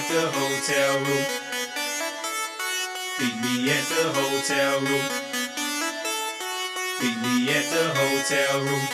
at the hotel room. Meet me at the hotel room. Meet me at the hotel room.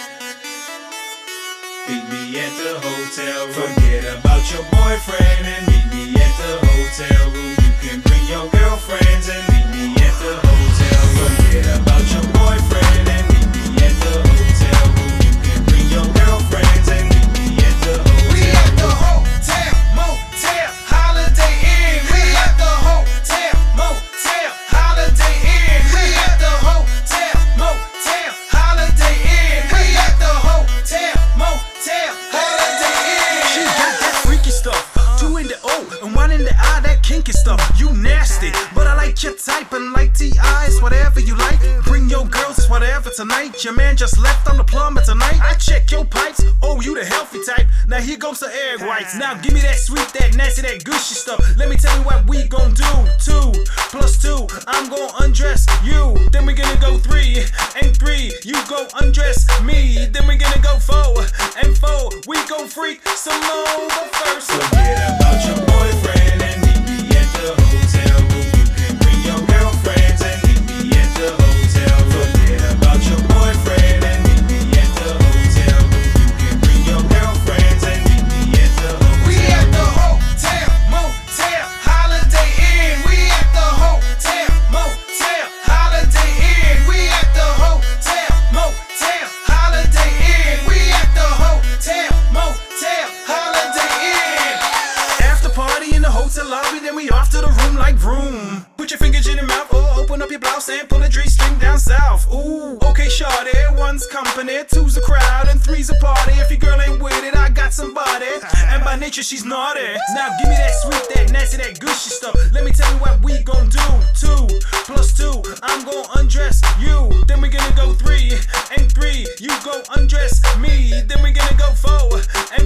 Meet me at the hotel room. Forget about your boyfriend and meet me at the hotel room. You can bring your girlfriends and meet me at the hotel room. Forget about your boyfriend and meet me at the hotel room. You can bring your girlfriends and meet me at the hotel room. We at the hotel, motel, Holiday Inn. We at the hotel, motel, Holiday Inn. We at the hotel, motel, Holiday Inn. We at the hotel, motel, Holiday Inn. She got that freaky stuff, 2 in the O and 1 in the I, that kinky stuff. You nasty, but I like your type and like T.I.'s, whatever you like. Bring your girls, it's whatever tonight. Your man just left, I'm the plumber tonight. I check your pipes, oh you the healthy type. Now here goes the egg whites. Now give me that sweet, that nasty, that gushy stuff. Let me tell you what we gon' do. 2 + 2, I'm gon' undress you. Then we gonna go 3 and 3, you go undress me. Then we gonna go 4 and 4, we gon' freak some more. But first, Forget about your boyfriend and meet me at the hotel room. You can bring your girlfriends and meet me at the hotel room. Forget about your boyfriend and meet me at the hotel room. You can bring your girlfriends and meet me at the hotel room. We at the hotel, motel, Holiday Inn. We at the hotel, motel, Holiday Inn. We at the hotel, motel, Holiday Inn. We at the hotel, motel, Holiday Inn. after party in the hotel lobby, then we off to the room like vroom. Put your fingers in your mouth or open up your blouse and pull a G-string down south. Ooh, okay, shawty, 1's company, 2's a crowd, and 3's a party. If your girl ain't with it, I got somebody, and by nature she's naughty. Now give me that sweet, that nasty, that gushy stuff. Let me tell you what we gon' do. 2 + 2, I'm gon' undress you. Then we gonna go 3 and 3, you go undress me. Then we gonna go 4